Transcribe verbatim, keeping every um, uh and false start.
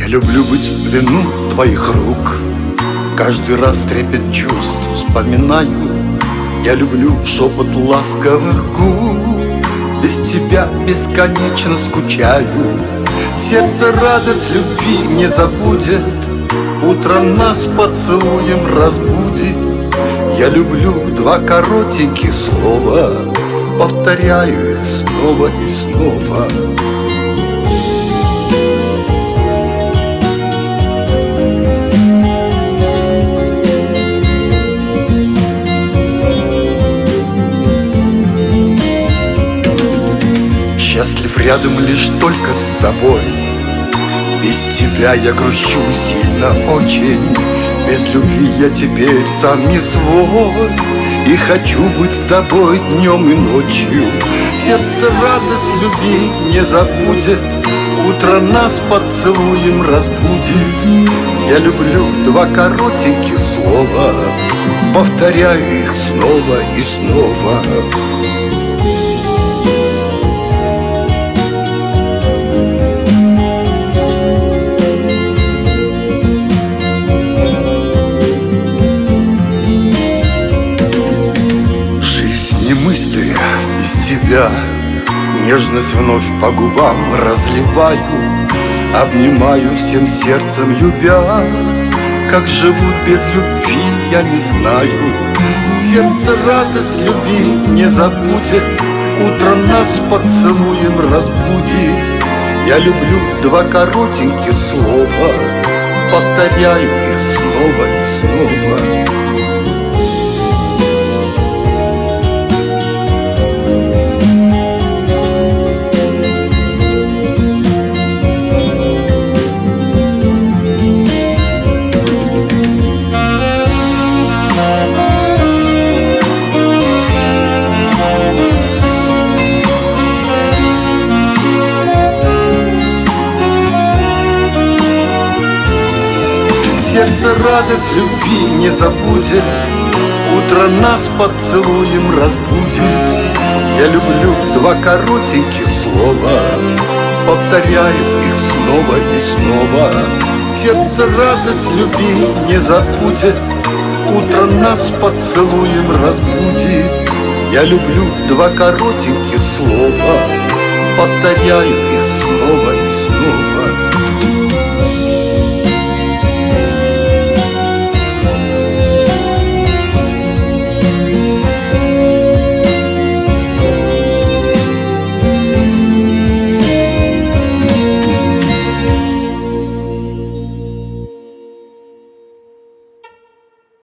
Я люблю быть в плену твоих рук, каждый раз трепет чувств вспоминаю. Я люблю шепот ласковых губ, без тебя бесконечно скучаю. Сердце радость любви не забудет, утро нас поцелуем разбудит. Я люблю два коротеньких слова, повторяю их снова и снова. Счастлив рядом лишь только с тобой. Без тебя я грущу сильно очень. Без любви я теперь сам не свой, и хочу быть с тобой днем и ночью. Сердце радость любви не забудет, утро нас поцелуем разбудит. Я люблю два коротеньких слова, повторяю их снова и снова. Тебя нежность вновь по губам разливаю, обнимаю всем сердцем любя. Как живут без любви, я не знаю. Сердце радость любви не забудет, утро нас поцелуем разбудит. Я люблю два коротеньких слова, повторяю их снова и снова. Сердце радость любви не забудет, утро нас поцелуем разбудит. Я люблю два коротеньких слова, повторяю их снова и снова. Сердце радость любви не забудет, утро нас поцелуем разбудит. Я люблю два коротеньких слова, повторяю их снова и снова.